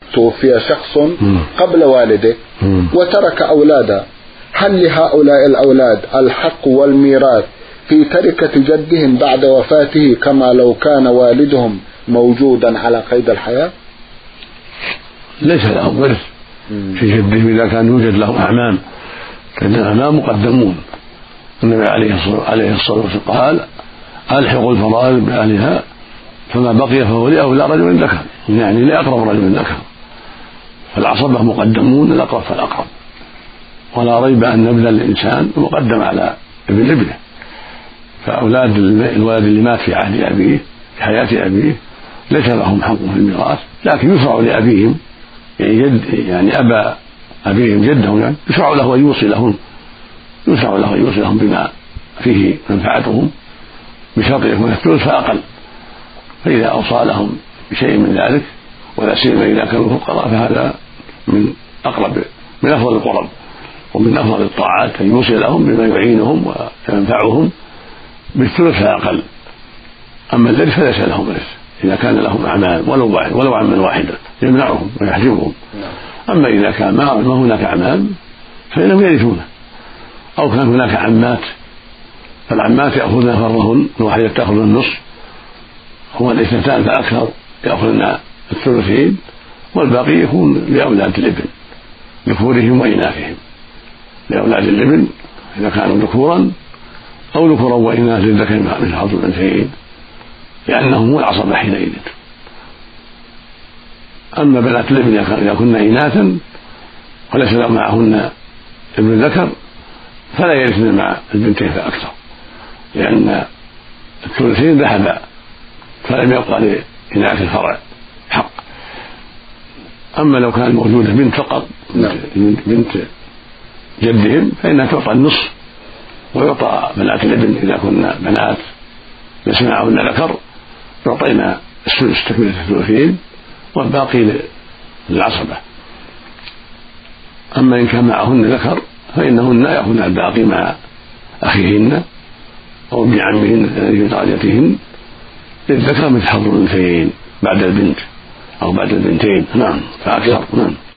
توفي شخص قبل والده وترك أولادا، هل لهؤلاء الأولاد الحق والميراث في تركة جدهم بعد وفاته كما لو كان والدهم موجودا على قيد الحياة؟ ليس لهم ورث في جدهم إذا كان يوجد لهم أعمام، فإن الأعمام مقدمون. النبي عليه الصلاة والسلام قال: ألحقوا الفرائض بأهلها فما بقي فهو لأولى رجل ذكر، يعني لأقرب رجل ذكر، فالعصبة مقدمون، الأقرب فالأقرب. ولا ريب أن ابن الإنسان مقدم على ابن ابنه، فأولاد الولد اللي مات في عهد أبيه في حياة أبيه ليس لهم حق في الميراث، لكن يشرع لأبيهم يعني أبا أبيهم جدهم يعني يشرع له أن يوصي لهم بما فيه منفعتهم، بشرط يكون الثلث فأقل. فإذا أوصى لهم بشيء من ذلك، ولا سيما إذا كانوا فقراء، فهذا من أفضل القرب ومن أفضل الطاعات، أن يوصي لهم بما يعينهم وينفعهم بالثلث فأقل. أما الذي فليس لهم ورث إذا كان لهم أعمام ولو عما واحدا يمنعهم ويحجبهم. أما إذا كان ما هناك أعمام فإنهم يرثونه، أو كان هناك عمات، فالعمات يأخذن فرهن، الواحدة تأخذ النصف، هو الاثنتان فأكثر يأخذن الثلثين، والباقي يكون لأولاد الابن ذكورهم وإناثهم. لأولاد الابن إذا كانوا ذكورا أو ذكورا وإناث للذكر مثل حظ الأنثيين، لأنهم العصبة حينئذ. أما بنات الابن إذا كن إناثا وليس معهن ابن ذكر فلا يرثن مع البنتين فأكثر، لأن الثلثين ذهبا فلم يبقى لإناث الفرع حق. أما لو كان موجودة بنت فقط بنت جدهم فإنها تعطى النصف، ويعطى بنات الابن إذا كنا بنات ليس معهن ذكر يعطينا الثلث تكملة الثلثين، والباقي للعصبة. أما إن كان معهن ذكر فإنهن يأخذن الباقي مع أخيهن أو ابن عمهن الذي في درجتهن للذكر مثل حظ الأنثيين بعد البنت أو بعد البنتين، نعم فأكثر. نعم.